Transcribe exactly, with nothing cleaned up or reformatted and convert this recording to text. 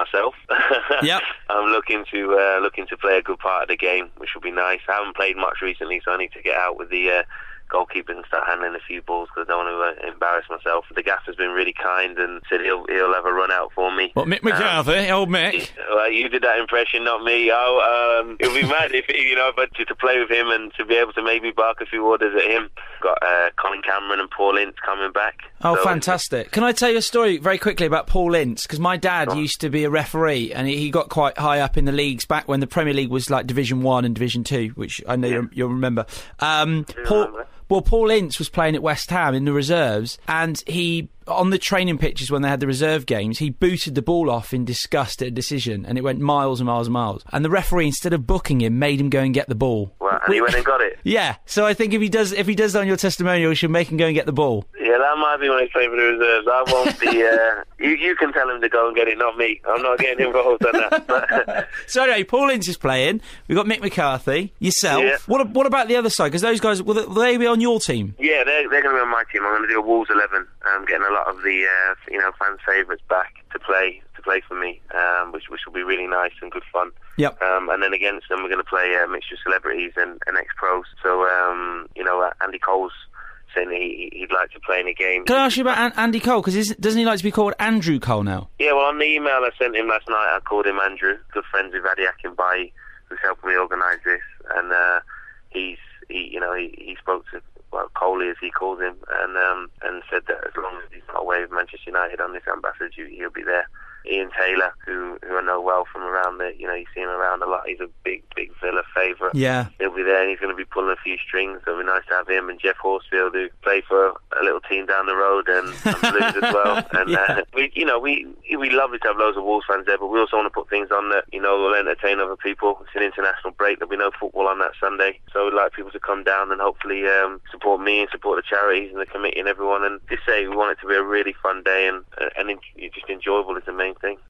myself. Yep. I'm looking to uh, looking to play a good part of the game, which will be nice. I haven't played much recently, so I need to get out with the uh, goalkeeper and start handling a few balls because I don't want to uh, embarrass myself. The gaffer's been really kind and said he'll he'll have a run out for me. What, Mick McCarthy, um, old Mick? Well, you did that impression, not me. Oh, um, it'll be mad if you know, but to, to play with him and to be able to maybe bark a few orders at him. Got uh, Colin Cameron and Paul Ince coming back. Oh, so, fantastic! Can I tell you a story very quickly about Paul Ince? Because my dad oh. used to be a referee, and he, he got quite high up in the leagues back when the Premier League was like Division One and Division Two, which I know yeah. you'll, you'll remember. Um, Paul. Remember. Well, Paul Ince was playing at West Ham in the reserves, and he, on the training pitches when they had the reserve games, he booted the ball off in disgust at a decision, and it went miles and miles and miles. And the referee, instead of booking him, made him go and get the ball. Well, and he went and got it? Yeah, so I think if he does if he does that on your testimonial, you should make him go and get the ball. Yeah, that might be when he's playing for the reserves. I won't be... Uh, you, you can tell him to go and get it, not me. I'm not getting involved in that. So anyway, Paul Ince is playing. We've got Mick McCarthy, yourself. Yeah. What What about the other side? Because those guys, will they, will they be on your team? Yeah, they're, they're going to be on my team. I'm going to do a Wolves eleven. I'm getting a lot of the uh, you know fans' favourites back to play to play for me, um, which which will be really nice and good fun. Yep. Um, and then against them, we're going to play a mixture of celebrities and, and ex-pros. So um, you know, uh, Andy Cole's saying that he, he'd like to play in a game. Can I ask you about An- Andy Cole? Because doesn't he like to be called Andrew Cole now? Yeah, well, on the email I sent him last night, I called him Andrew. Good friends with Adi Akinbaye, who's helping me organise this, and uh, he's he you know he, he spoke to. Well, Coley, as he calls him, and um, and said that as long as he's not away with Manchester United on this ambassador duty, he'll be there. Ian Taylor, who who I know well from around the, you know, you see him around a lot. He's a big, big Villa favourite. Yeah. He'll be there, and he's going to be pulling a few strings, so it'll be nice to have him, and Jeff Horsfield, who play for a little team down the road, and, and Blues as well. And, yeah. uh, we, you know, we we love to have loads of Wolves fans there, but we also want to put things on that, you know, will entertain other people. It's an international break. There'll be no football on that Sunday, so we'd like people to come down and hopefully um, support me and support the charities and the committee and everyone, and just say we want it to be a really fun day, and, and just enjoyable is the main thing.